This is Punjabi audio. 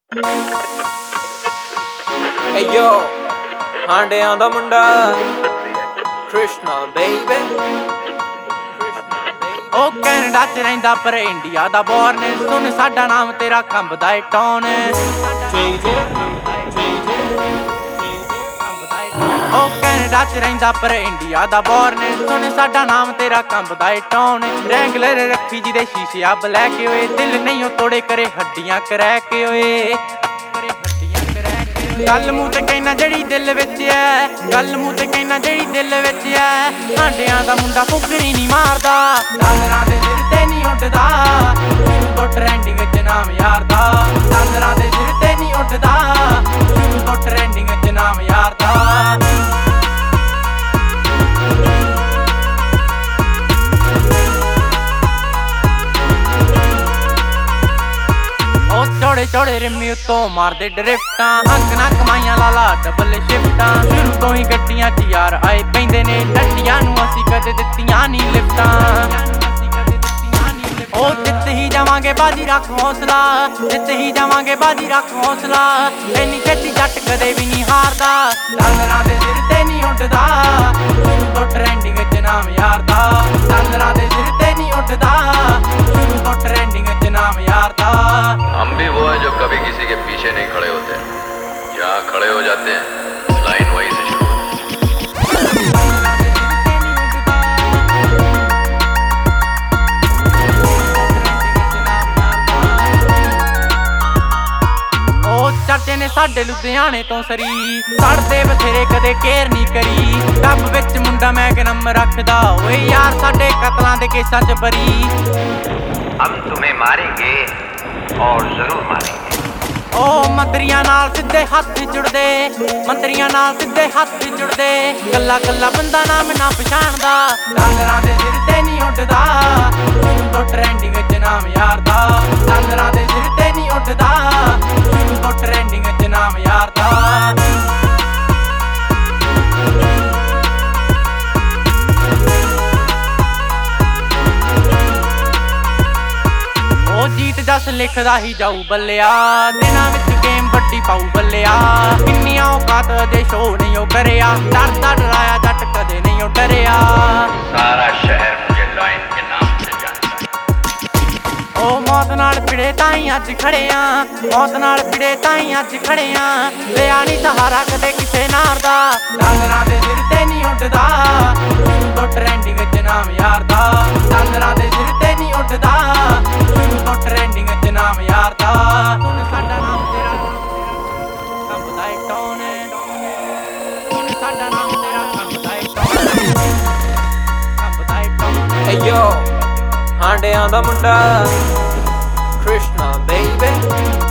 Hey yo, ਹਾਂਡਿਆਂ ਦਾ ਮੁੰਡਾ ਕ੍ਰਿਸ਼ਨਾ ਬੇਬੀ। ਉਹ ਕੈਨੇਡਾ ਚ ਰਹਿੰਦਾ ਪਰ ਇੰਡੀਆ ਦਾ ਬੋਰਨ। ਸੁਣ ਸਾਡਾ ਨਾਮ ਤੇਰਾ ਕੰਬਦਾ ਏ ਟੌਨ। ਉਹ ਕੈਨੇਡਾ ਚ ਰਹਿੰਦਾ ਪਰ ਇੰਡੀਆ ਦਾ ਬੋਰਨ। ਸੁਣ ਸਾਡਾ ਨਾਮ ਤੇਰਾ ਕੰਬਦਾ ਏ ਟੌਨ। ਰੈਂਗਲਰ ਰੱਖੀ ਜਿਹਦੇ ਸ਼ੀਸ਼ੇ ਆ ਬਲੈਕ ਓਏ। ਦਿਲ ਨਹੀਂ ਉਹ ਤੋੜੇ ਕਰੇ ਹੱਡੀਆਂ ਕਰੈਕ ਓਏ। ਗੱਲ ਮੂੰਹ ਤੇ ਕਹਿਣਾ ਜਿਹੜੀ ਦਿਲ ਵਿੱਚ ਐ, ਗੱਲ ਮੂੰਹ ਤੇ ਕਹਿਣਾ ਜਿਹੜੀ ਦਿਲ ਵਿੱਚ ਐ। ਹਾਂਡਿਆਂ ਦਾ ਮੁੰਡਾ ਫੁਕਰੀ ਨਹੀਂ ਮਾਰਦਾ, ਡਾਲਰਾਂ ਦੇ ਸਿਰ ਤੇ ਨਹੀਂ ਉੱਡਦਾ। ਸ਼ੁਰੂ ਤੋਂ ਟ੍ਰੈਂਡਿੰਗ ਚ ਨਾਮ ਯਾਰ ਦਾ, ਡਾਲਰਾਂ ਦੇ ਸਿਰ ਤੇ ਨਹੀਂ ਉੱਡਦਾ। ਸ਼ੁਰੂ ਤੋਂ ਟ੍ਰੈਂਡਿੰਗ ਚ ਨਾਮ ਯਾਰ ਦਾ। ਚੌੜੇ ਚੌੜੇ ਰਿਮੀ ਉੱਤੋਂ ਮਾਰਦੇ ਡਰਿਫਟਾਂ। ਹੱਕ ਨਾ ਕਮਾਈਆਂ ਲਾਲਾ ਡਬਲ ਸ਼ਿਫਟਾਂ। ਸ਼ੁਰੂ ਤੋਂ ਹੀ ਗੱਡੀਆਂ 'ਚ ਯਾਰ ਆਏ ਪੈਂਦੇ ਨੇ। ਡੱਡੀਆਂ ਨੂੰ ਅਸੀਂ ਕਦੇ ਦਿੱਤੀਆਂ ਨਹੀਂ ਲਿਫਟਾਂ। ਉਹ ਜਿੱਤ ਹੀ ਜਾਵਾਂਗੇ ਬਾਜੀ ਰੱਖ ਹੌਸਲਾ, ਜਿੱਤ ਹੀ ਜਾਵਾਂਗੇ ਬਾਜੀ ਰੱਖ ਹੌਸਲਾ। ਇੰਨੀ ਛੇਤੀ ਜੱਟ ਕਦੇ ਵੀ ਨਹੀਂ ਹਾਰਦਾ, ਡਾਲਰਾਂ ਦੇ ਸਿਰ ਤੇ ਨਹੀਂ ਉੱਡਦਾ। ਸ਼ੁਰੂ ਤੋਂ ਟ੍ਰੈਂਡਿੰਗ 'ਚ ਨਾਮ ਯਾਰ ਦਾ, ਡਾਲਰਾਂ ਦੇ ਸਿਰ ਤੇ ਨਹੀਂ ਉੱਡਦਾ। ਸ਼ੁਰੂ ਤੋਂ ਟ੍ਰੈਂਡਿੰਗ 'ਚ ਨਾਮ ਯਾਰ ਦਾ। हम भी वो हैं जो कभी किसी के पीछे नहीं खड़े होते, जहाँ खड़े हो जाते हैं लाइन वहीं से शुरू होती है। ਚਰਚੇ ਨੇ ਸਾਡੇ ਲੁਧਿਆਣੇ ਤੋਂ ਸਰੀ। ਸੜਦੇ ਬਥੇਰੇ ਕਦੇ ਕੇਅਰ ਨਹੀਂ ਕਰੀ। ਡੱਬ ਵਿੱਚ ਮੁੰਡਾ ਮੈਂ ਨੰਬਰ ਰੱਖਦਾ ਓਏ ਯਾਰ ਸਾਡੇ ਕਤਲਾਂ ਦੇ ਕੇਸਾਂ 'ਚ ਬਰੀ। हम तुम्हें मारेंगे और जरूर मारेंगे। ਉਹ ਮੰਤਰੀਆਂ ਨਾਲ ਸਿੱਧੇ ਹੱਥ ਜੁੜਦੇ, ਮੰਤਰੀਆਂ ਨਾਲ ਸਿੱਧੇ ਹੱਥ ਜੁੜਦੇ। ਕੱਲਾ ਕੱਲਾ ਬੰਦਾ ਨਾਮ ਨਾ ਪਛਾਣਦਾ, ਡਾਲਰਾਂ ਦੇ ਸਿਰ ਤੇ ਨਹੀਂ ਉੱਡਦਾ। ਸ਼ੁਰੂ ਤੋਂ ਟ੍ਰੈਂਡਿੰਗ 'ਚ ਨਾਮ ਯਾਰ ਦਾ, ਡਾਲਰਾਂ ਦੇ ਸਿਰ ਤੇ ਨਹੀਂ ਉੱਡਦਾ। ਸ਼ੁਰੂ ਤੋਂ ਟ੍ਰੈਂਡਿੰਗ 'ਚ ਨਾਮ ਯਾਰ ਦਾ। ਜੀਤ ਜਸ ਲਿਖਦਾ ਹੀ ਜਾਊ ਬੱਲਿਆ, ਦਿਨਾਂ ਵਿੱਚ ਗੇਮ ਵੱਡੀ ਪਾਊ ਬੱਲਿਆ। ਕਿੰਨੀਆਂ ਔਕਾਤ ਦੇ ਸ਼ੋ ਨਹੀਂ ਉਹ ਕਰਿਆ, ਡਰਦਾ ਡਰਾਇਆ ਜੱਟ ਕਦੇ ਨਹੀਂ ਉਹ ਡਰਿਆ। सारा शहर मुझे लाइन के नाम से जानता है। ਉਹ ਮੌਤ ਨਾਲ ਭਿੜੇ ਤਾਂ ਹੀ ਅੱਜ ਖੜੇ ਆ, ਮੌਤ ਨਾਲ ਭਿੜੇ ਤਾਂ ਹੀ ਅੱਜ ਖੜੇ ਆ। ਲਿਆ ਨਹੀਂ ਸਹਾਰਾ ਕਦੇ ਕਿਸੇ ਨਾਰ ਦਾ, ਡਾਲਰਾਂ ਦੇ ਸਿਰ ਤੇ ਨਹੀਂ ਉੱਡਦਾ। ਸ਼ੁਰੂ ਤੋਂ ਟ੍ਰੈਂਡਿੰਗ 'ਚ ਨਾਮ ਯਾਰ ਦਾ, ਡਾਲਰਾਂ ਦੇ ਸਿਰ ਤੇ ਨਹੀਂ ਉੱਡਦਾ। ਸ਼ੁਰੂ ਤੋਂ ਟ੍ਰੈਂਡਿੰਗ 'ਚ ਨਾਮ ਯਾਰ ਦਾ। ਸੁਣ ਸਾਡਾ ਨਾਮ ਤੇਰਾ ਕੰਬਦਾ ਏ ਟੌਨ। ਸੁਣ ਸਾਡਾ ਨਾਮ ਤੇਰਾ ਕੰਬਦਾ ਏ ਟੌਨ, ਕੰਬਦਾ ਏ ਟੌਨ। Hey yo, ਹਾਂਡਿਆਂ ਦਾ ਮੁੰਡਾ ਕ੍ਰਿਸ਼ਨਾ ਬੇਬੀ।